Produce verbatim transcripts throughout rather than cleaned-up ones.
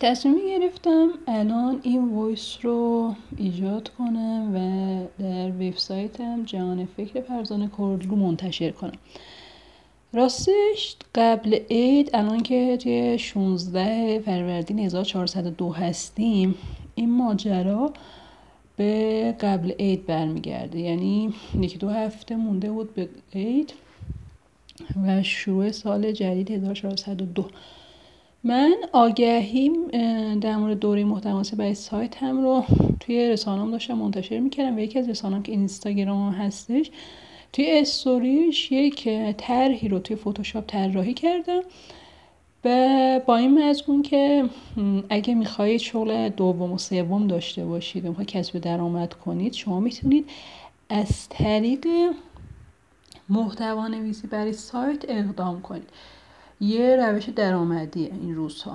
تصمیم گرفتم الان این وایس رو ایجاد کنم و در وبسایتم جهان فکر فرزانه کردلو منتشر کنم. راستش قبل عید، الان که توی شانزده فروردین هزار و چهارصد و دو هستیم، این ماجرا به قبل عید برمیگرده، یعنی یکی دو هفته مونده بود به عید و شروع سال جدید هزار و چهارصد و دو. من آگهی در مورد دوره محتوا برای سایت هم رو توی رسانه‌ام داشتم منتشر میکردم و یکی از رسانه‌ام که اینستاگرام هستش، توی استوریش یک طرحی رو توی فتوشاپ طراحی کردم و با این مضمون که اگه میخواید شغل دوم و سوم داشته باشید و میخواید کسب درآمد کنید، شما میتونید از طریق محتوا نویسی برای سایت اقدام کنید. یه روش درآمدیه این روزها.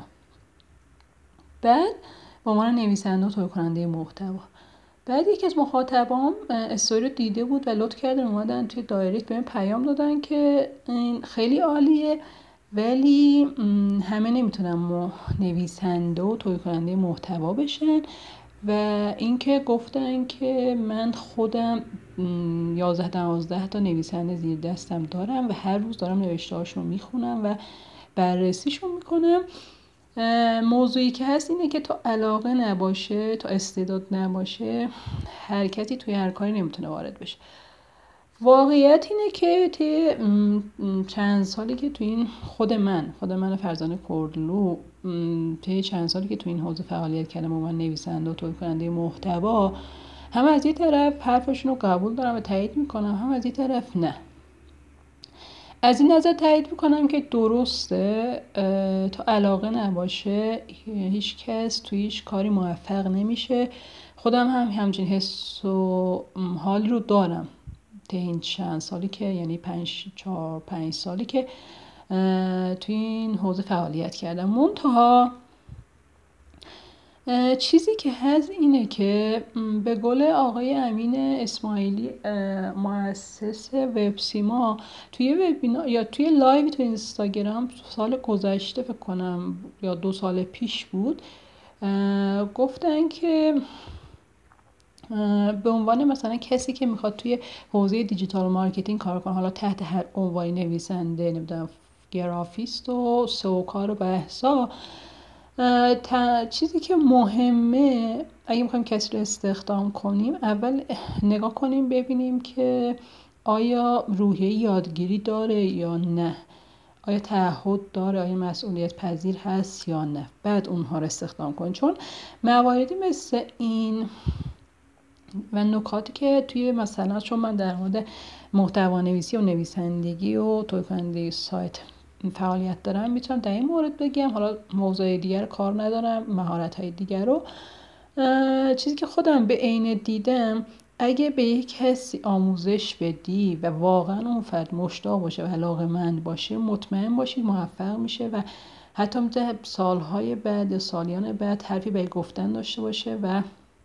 بعد به عنوان نویسنده و تولید کننده محتوا، بعد یکی از مخاطبام استوری رو دیده بود و لطف کردن اومدن توی دایرکت بهم پیام دادن که این خیلی عالیه ولی همه نمیتونن نویسنده و تولید کننده محتوا بشن و اینکه گفتن که من خودم یازده دوازده تا نویسنده زیر دستم دارم و هر روز دارم نوشته‌هاشون رو میخونم و بررسیشون میکنم. موضوعی که هست اینه که تا علاقه نباشه، تا استعداد نباشه، هر کسی توی هر کاری نمیتونه وارد بشه. واقعیت اینه که توی چند سالی که توی این خود من خود من فرزانه کردلو توی چند سالی که توی این حوزه فعالیت کردم و من نویسنده و تولید کننده محتوا، هم از یه طرف حرفشون رو قبول دارم و تایید میکنم، هم از یه طرف نه. از این نظر تایید میکنم که درسته تا علاقه نباشه هیچ کس توی هیچ کاری موفق نمیشه. خودم هم همچین حس و حالی رو دارم تا این چند سالی که یعنی پنج چهار پنج سالی که توی این حوزه فعالیت کردم. منتها چیزی که هست اینه که به گل آقای امین اسماعیلی مؤسس وبسیما توی وبینار یا توی لایو تو اینستاگرام سال گذشته فکر کنم یا دو سال پیش بود، گفتن که به عنوان مثلا کسی که میخواد توی حوزه دیجیتال مارکتینگ کار کنه، حالا تحت هر عنوانی، نویسنده، نمیدونم گرافیست و سوکار و بحثا، چیزی که مهمه اگه میخوایم کسی رو استخدام کنیم، اول نگاه کنیم ببینیم که آیا روحیه یادگیری داره یا نه، آیا تعهد داره، آیا مسئولیت پذیر هست یا نه، بعد اونها رو استخدام کنیم. چون مواردی مثل این و نکاتی که توی مثلا چون من در مورد محتوا نویسی و نویسندگی و تولید کننده سایت فعالیت دارم، میتونم در این مورد بگم. حالا موضوع دیگر کار ندارم، مهارت‌های دیگر رو. چیزی که خودم به عین دیدم، اگه به یک کسی آموزش بدی و واقعا اون فرد مشتاق باشه و علاقه‌مند باشه، مطمئن باشید موفق میشه و حتی میتونه سالهای بعد، سالیان بعد حرفی به گفتن داشته باشه. و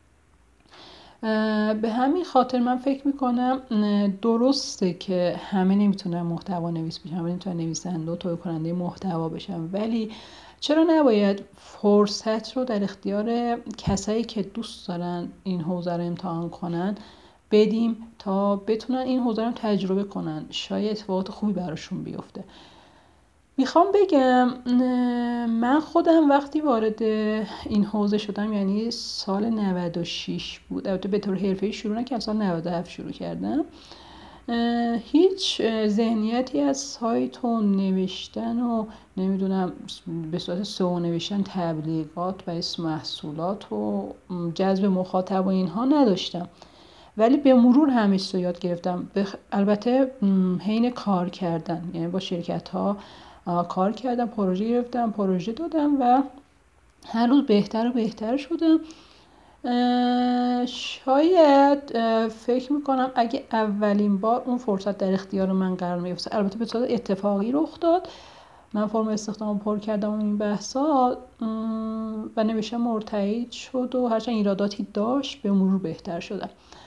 به همین خاطر من فکر میکنم درسته که همه نمیتونن محتوا نویس بشن، همه نمیتونن نویسنده و تولید کننده محتوا بشن، ولی چرا نباید فرصت رو در اختیار کسایی که دوست دارن این حوزه رو امتحان کنن بدیم تا بتونن این حوزه رو تجربه کنن، شاید اتفاقات خوبی براشون بیفته. میخوام بگم من خودم وقتی وارد این حوزه شدم، یعنی سال نود و شش بود، البته به طور حرفه‌ای شروع نکردم، سال نود و هفت شروع کردم، هیچ ذهنیتی از سایت و نوشتن و نمیدونم به صورت سئو نوشتن تبلیغات و اسم محصولات و جذب مخاطب و اینها نداشتم، ولی به مرور همه چیز رو یاد گرفتم. البته حین کار کردن، یعنی با شرکت ها کار کردم، پروژه گرفتم، پروژه دادم و هر روز بهتر و بهتر شدم. شاید فکر میکنم اگه اولین بار اون فرصت در اختیار من قرار میفته، البته به صورت اتفاقی رخ داد، من فرم استخدام پر کردم این بحثا و نوشتم مرتعید شد و هرچند ایراداتی داشت به مرور بهتر شدم.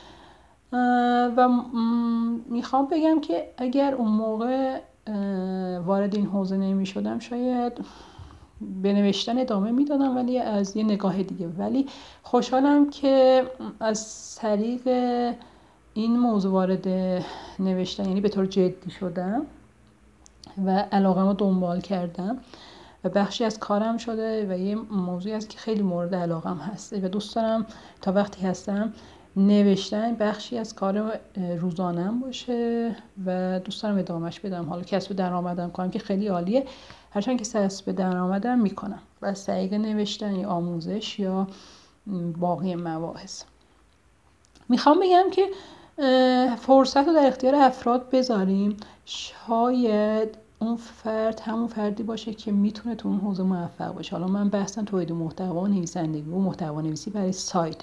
و میخوام بگم که اگر اون موقع وارد این حوزه نمی شدم، شاید به نوشتن ادامه میدادم ولی از یه نگاه دیگه. ولی خوشحالم که از طریق این موضوع وارد نوشتن، یعنی به طور جدی شدم و علاقه‌مو دنبال کردم و بخشی از کارم شده و یه موضوعی است که خیلی مورد علاقم هست و دوست دارم تا وقتی هستم نوشتن بخشی از کار روزانم باشه و دوست دارم ادامهش بدم. حالا کسب درآمدم کنم که خیلی عالیه، هرچند که کسب درآمدم میکنم و از طریق نوشتن یا آموزش یا باقی مباحث. میخوام بگم که فرصت رو در اختیار افراد بذاریم. شاید اون فرد همون فردی باشه که میتونه تو اون حوزه موفق باشه. حالا من بحثم تولید محتوا و نویسندگی و محتوا نویسی برای سایت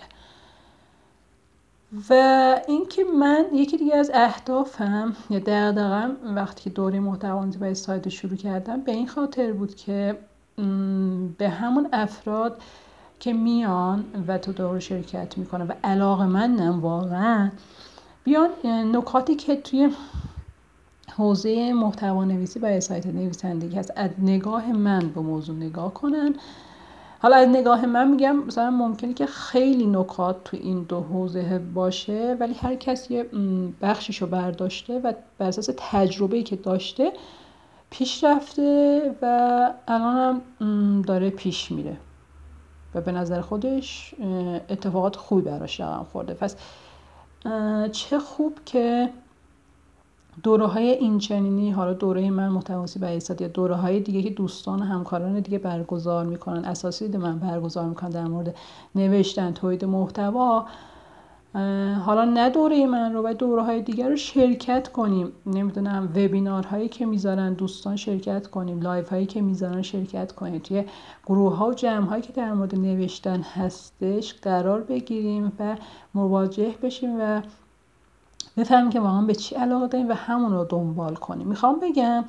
و اینکه من یکی دیگه از اهدافم یا دغدغه‌ام وقتی که دوره محتوا نویسی برای سایت شروع کردم به این خاطر بود که به همون افراد که میان و تو دوره شرکت میکنن و علاقه‌مندن واقعا بیان نکاتی که توی حوزه محتوا نویسی برای سایت نویسندگی هست از نگاه من به موضوع نگاه کنن. حالا از نگاه من میگم مثلا ممکنه که خیلی نکات تو این دو حوزه باشه ولی هر کسی بخشیشو برداشته و بر اساس تجربه‌ای که داشته پیش رفته و الان هم داره پیش میره و به نظر خودش اتفاقات خوبی براش رقم خورده. پس چه خوب که دوره های اینچنینی، حالا دوره من محتوایی برای سایت یا دوره های دیگه که دوستان و همکاران دیگه برگزار میکنن، اساسی ده من برگزار میکنن در مورد نوشتن تولید محتوا، حالا نه دوره من رو و دوره های دیگر رو شرکت کنیم. نمیدونم وبینار هایی که میذارن دوستان شرکت کنیم، لایو هایی که میذارن شرکت کنیم، توی گروه ها و جمع هایی که در مورد نوشتن هستش قرار بگیریم و مواجه بشیم و بفهمیم که واقعا به چی علاقه داریم و همون رو دنبال کنیم. میخوام بگم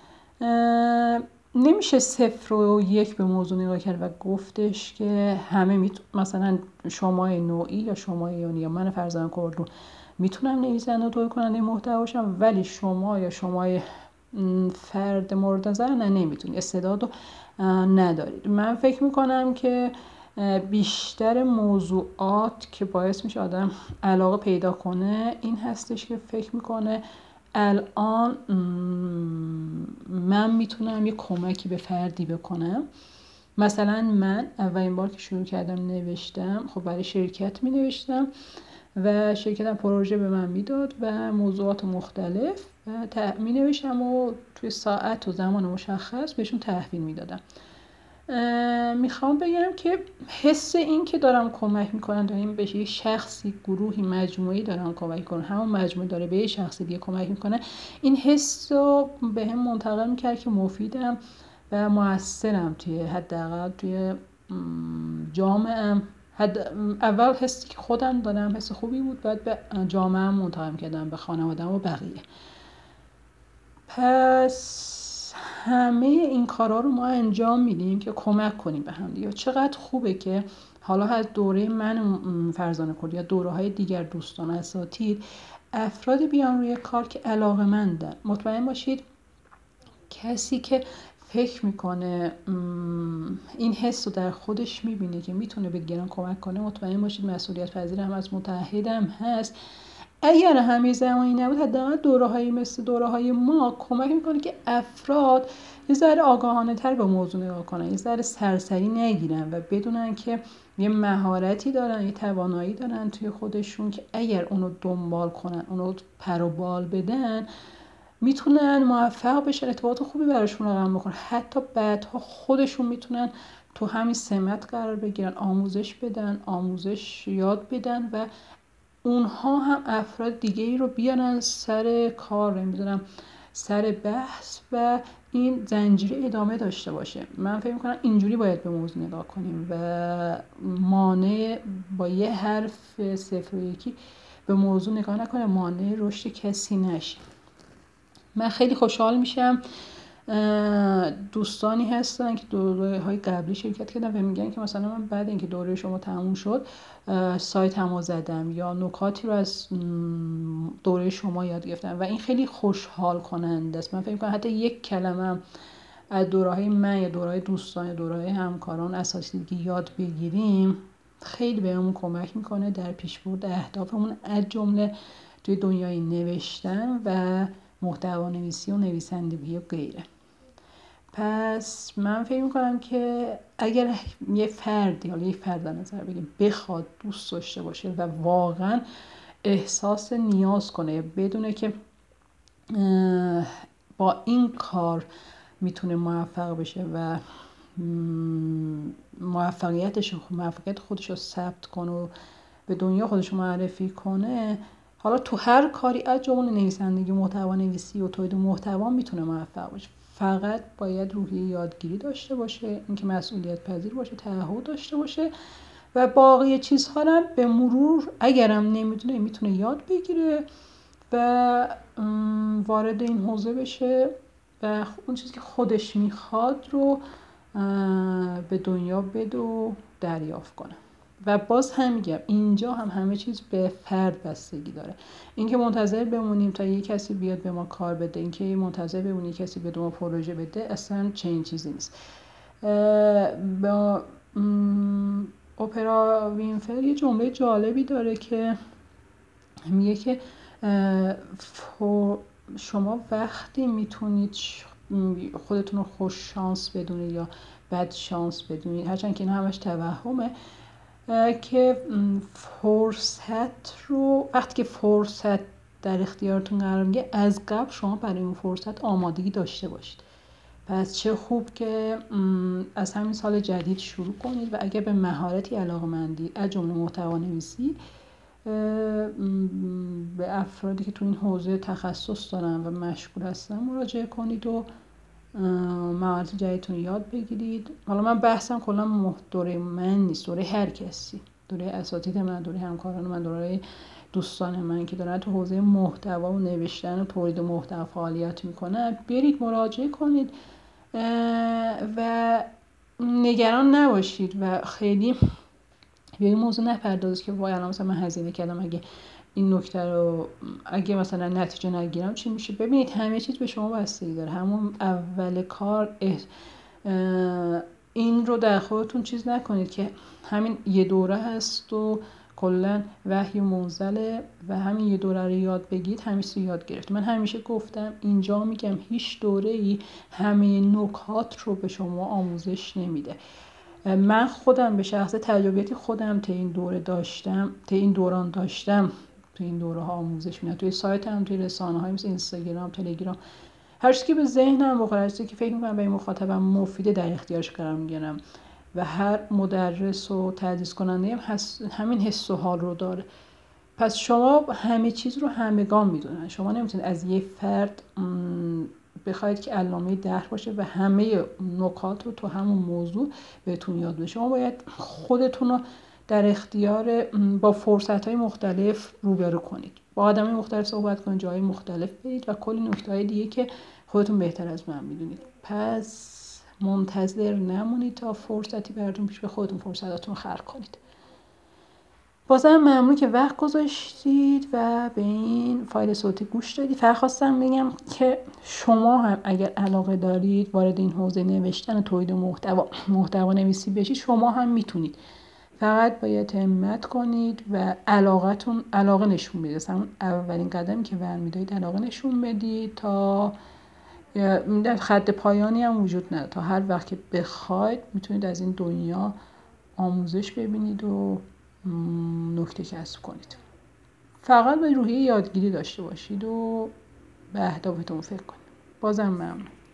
نمیشه صفر و یک به موضوع نگاه کرد و گفتش که همه میتون، مثلا شما نوعی یا شما یونی یا من فرزانه کردو میتونم نویسنده و تولید کننده محتوا باشم ولی شما یا شما فرد مورد نظر نه نمیتونی، استعداد رو ندارید. من فکر میکنم که بیشتر موضوعات که باعث میشه آدم علاقه پیدا کنه این هستش که فکر میکنه الان من میتونم یه کمکی به فردی بکنم. مثلا من اولین بار که شروع کردم نوشتم خب برای شرکت می نوشتم و شرکتم پروژه به من میداد و موضوعات مختلف و می نوشتم و توی ساعت و زمان مشخص بهشون تحویل میدادم. میخوام بگم که حس این که دارم کمک میکنم، داریم به یه شخصی، گروهی، مجموعی دارم کمک میکنم، همون مجموعه داره به یه شخصی دیگه کمک میکنه، این حس رو به هم منتقل میکرد که مفیدم و موثرم توی حداقل توی جامعه‌ام. حد اول حسی که خودم دارم حس خوبی بود، بعد به جامعه‌ام منتقل میکردم، به خانواده‌ام و بقیه. پس همه این کارا رو ما انجام میدیم که کمک کنیم به هم دیگه. چقدر خوبه که حالا از دوره من فرزانه کردو یا دوره های دیگر دوستان اساتید افراد بیان روی کار که علاقه‌مندن. مطمئن باشید کسی که فکر میکنه این حس رو در خودش میبینه که میتونه به دیگران کمک کنه، مطمئن باشید مسئولیت پذیر هم از متحدم هست. اگر همه زمانی نبود حداقل دوره‌هایی مثل دوره‌های ما کمک میکنه که افراد یه ذره آگاهانه تر به موضوع نگاه کنن، یه ذره سرسری نگیرن و بدونن که یه مهارتی دارن، یه توانایی دارن توی خودشون که اگر اونو دنبال کنن، اونو پر و بال بدن، میتونن موفق بشن، اتفاقات خوبی براشون رقم بخوره. حتی بعدها خودشون میتونن تو همین سمت قرار بگیرن، آموزش بدن، آموزش یاد بدن و اونها هم افراد دیگه ای رو بیارن سر کار، نمیدونم سر بحث و این زنجیره ادامه داشته باشه. من فکر میکنم اینجوری باید به موضوع نگاه کنیم و مانع با یه حرف صفر و یکی به موضوع نگاه نکنیم، مانع رشد کسی نشیم. من خیلی خوشحال میشم دوستانی هستن که دوره های قبلی شرکت کردن و میگن که مثلا من بعد اینکه دوره شما تموم شد سایت همو زدم یا نکاتی رو از دوره شما یاد گرفتم و این خیلی خوشحال کننده است. من فکر می‌کنم حتی یک کلمه از دوره‌های من یا دوره‌های دوستان یا دوره‌های همکاران اساتیدگی یاد بگیریم خیلی بهمون کمک میکنه در پیشبرد اهدافمون، از جمله توی دنیای نوشتن و محتوا نویسی و نویسندگی و غیره. پس من فکر میکنم که اگر یه فردی، حالا یک فرد در نظر بگیم، بخواد دوست داشته باشه و واقعا احساس نیاز کنه، بدونه که با این کار میتونه موفق بشه و موفقیتش موفقیت خودش رو ثبت کنه و به دنیا خودش رو معرفی کنه، حالا تو هر کاری از جمله نویسندگی، محتوا نویسی و تولید محتوا میتونه موفق باشه. فقط باید روحیه یادگیری داشته باشه، اینکه مسئولیت پذیر باشه، تعهد داشته باشه و باقی چیزها رو به مرور اگرم نمیدونه میتونه یاد بگیره و وارد این حوزه بشه و اون چیزی که خودش میخواد رو به دنیا بده و دریافت کنه. و باز هم میگم اینجا هم همه چیز به فرد بستگی داره. اینکه منتظر بمونیم تا یک کسی بیاد به ما کار بده، اینکه منتظر بمونیم کسی به ما پروژه بده، اصلا چنین چیزی نیست. با اپرا وینفری یه جمله جالبی داره که میگه که شما وقتی میتونید خودتون رو خوش شانس بدونید یا بد شانس بدونید، هرچند که این همش توهمه، که فرصت رو وقتی که فرصت در اختیارتون قرار میگه از قبل شما برای اون فرصت آمادگی داشته باشید. پس چه خوب که از همین سال جدید شروع کنید و اگر به مهارتی علاقه‌مندید، از جمله محتوا نویسی، به افرادی که تو این حوزه تخصص دارن و مشغول هستن مراجعه کنید و مهارت جدیدتون یاد بگیرید. حالا من بحثم کلا دوره من نیست، دوره هر کسی، دوره اساتید من، دوره همکاران من، دوره دوستان من که دارن تو حوزه محتوا و نوشتن و تولید محتوا فعالیت میکنن، برید مراجعه کنید و نگران نباشید و خیلی به این موضوع نپردازید که وای الان مثلا من هزینه کردم، اگه این نکته رو اگه مثلا نتیجه نگیرم چی میشه. ببینید همه چیز به شما بستگی داره. همون اول کار این رو در خودتون چیز نکنید که همین یه دوره هست و کلا وحی منزله و همین یه دوره رو یاد بگید همیشه یاد گرفت. من همیشه گفتم اینجا میگم هیچ دوره‌ای همه نکات رو به شما آموزش نمیده. من خودم به شخص تجربیاتی خودم تا این دوره داشتم، تا این دوران داشتم، تو این دوره ها آموزش میدم، توی سایت هم، توی رسانه های مثل اینستاگرام، تلگرام، هر چیزی که به ذهنم بخوره، هر چیزی که فکر می‌کنم به مخاطبم مفیده در اختیارش قرار میگیرم و هر مدرس و تدریس کننده هم حس، همین حس و حال رو داره. پس شما همه چیز رو همگان میدونن. شما نمیتونید از یه فرد بخواید که علامه دهر باشه و همه نکات رو تو همون موضوع بهتون یاد بده. شما باید خودتون رو در اختیار با فرصت‌های مختلف روبرو کنید، با آدمای مختلف صحبت کنید، جای مختلف برید و کلی نکته‌های دیگه که خودتون بهتر از من میدونید. پس منتظر نمونید تا فرصتی براتون پیش، به خودتون فرصتاتون رو خلق کنید. بازم ممنون که وقت گذاشتید و به این فایل صوتی گوش دادید. فقط خواستم بگم که شما هم اگر علاقه دارید وارد این حوزه نوشتن و تولید محتوا محتوا نویسی بشید، شما هم میتونید. فقط باید همت کنید و علاقتون علاقه نشون بدید. همون اولین قدمی که برمی‌دارید علاقه نشون بدید تا در خط پایانی هم وجود نداره. تا هر وقت که بخواید میتونید از این دنیا آموزش ببینید و نکته کسب کنید. فقط باید روحیه یادگیری داشته باشید و به اهدافتون فکر کنید. بازم ممنون.